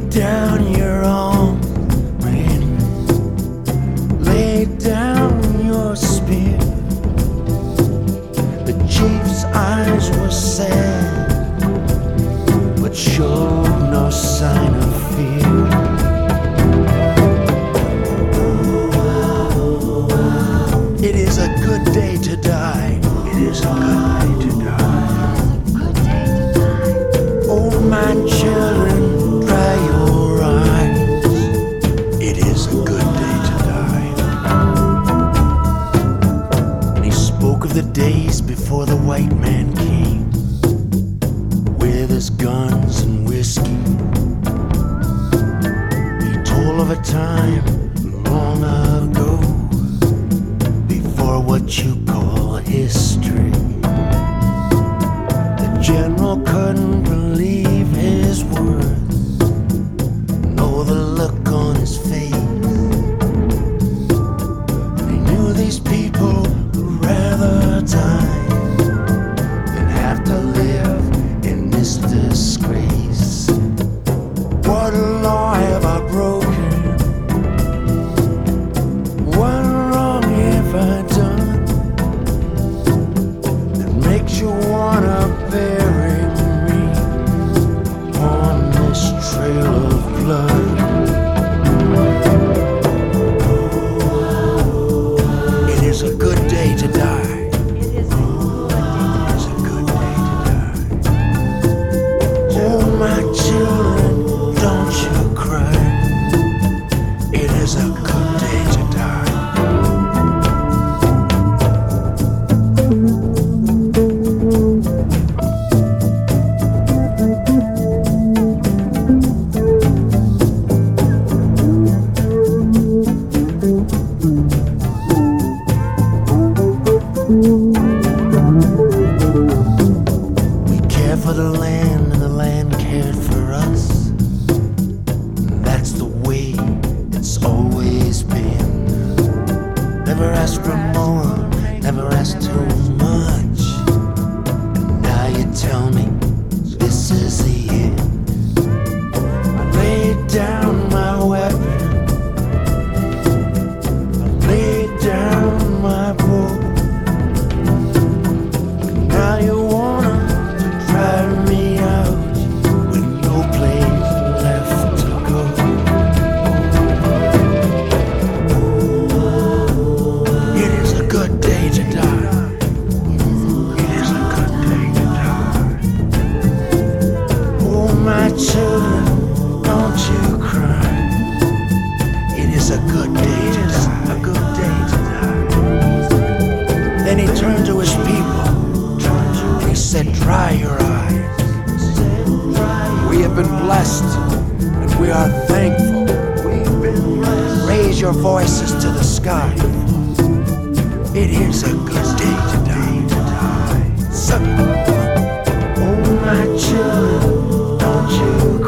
down your arms, man. Lay down your spear. The chief's eyes were sad, but showed no sign of fear. It is a good day to die. It is a good day to die. Oh, my children, dry your eyes. It is a good day to die. And he spoke of the days before the white man came, with his guns and whiskey. He told of a time long ago, before what you call history. The general couldn't believe his words, know the look on his face. He knew these people would rather die than have to live in this disgrace. What law have I broken? What wrong have I done that makes you wanna bury me on this trail of blood? It is a good day to die. It is a good day to die. Oh, my children, don't you cry. It is a good day to die. We care for the land and the land cared for us. That's the way it's always been. Never asked for more, never asked too much. And now you tell me this is the end. I laid down my weapon, I laid down my bow. Now you wanna drive me out with no place left to go. It is a good day to die. It is a good day to die. Oh, my children, don't you cry. It is a good day to die. A good day to die. Then he turned to his people. He said, dry your eyes. We have been blessed and we are thankful. Raise your voices to the sky. It is a good day to die. Oh, my children, don't you